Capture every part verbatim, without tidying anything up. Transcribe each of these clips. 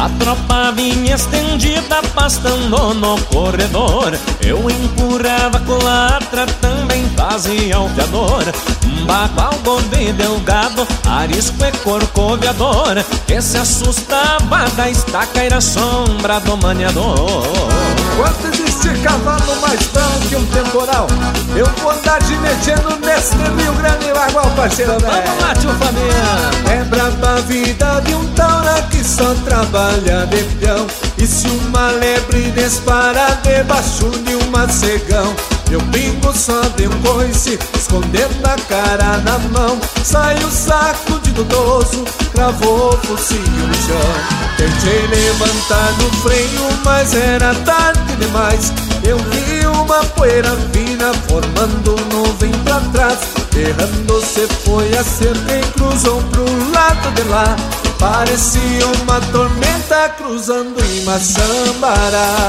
A tropa vinha estendida pastando no corredor. Eu empurrava a culatra, também fazia o fiador. Bagual, bode delgado, arisco e corcoviador, que se assustava da estaca era sombra do maniador. Quanto existe cavalo mais bravo que um temporal, eu vou andar de mexendo nesse Rio Grande Bagual, parceiro velho. Vamos lá, tio Fabiano. É braba a vida de um taura que só trabalha de peão. E se uma lebre dispara debaixo de um macegão, eu pingo só de um coice, escondendo a cara na mão. Sai o saco de dudoso, cravou o focinho no chão. Tentei levantar no freio, mas era tarde demais. Eu vi uma poeira fina formando nuvem pra trás. Errando se foi a cerca e cruzou pro lado de lá. Parecia uma tormenta cruzando em Maçambará.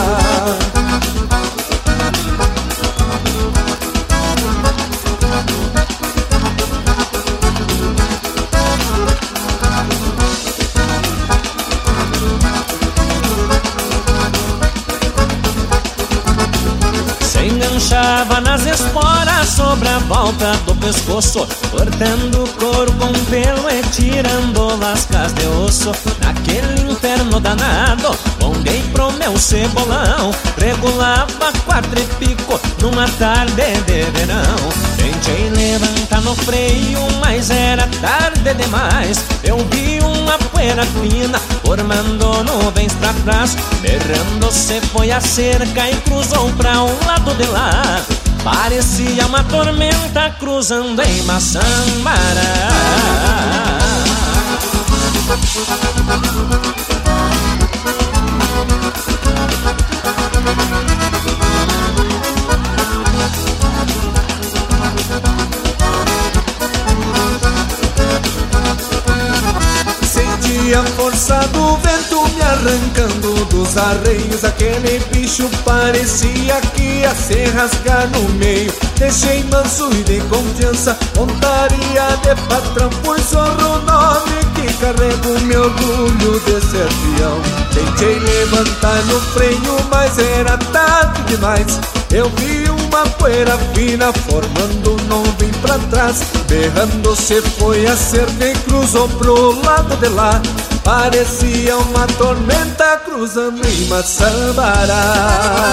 Enganchava nas esporas sobre a volta do pescoço, cortando o couro com pelo e tirando lascas de osso. Naquele inferno danado, bonguei pro meu cebolão, regulava quatro e pico numa tarde de verão. Tentei levantar no freio, mas era tarde demais. Eu vi uma poeira fina formando nuvens pra trás. Berrando se foi a cerca e cruzou pra um lado de lá. Parecia uma tormenta cruzando em Maçambará. Senti a força do vento me arrancando dos arreios. Aquele bicho parecia que ia se rasgar no meio. Deixei manso e de confiança, montaria de patrão, pois sorro o nome que carrego meu orgulho de ser peão. Tentei levantar no freio, mas era tarde demais. Eu vi uma poeira fina formando nuvem pra trás. Berrando se foi a cerca e cruzou pro lado de lá. Parecia uma tormenta cruzando em Maçambará.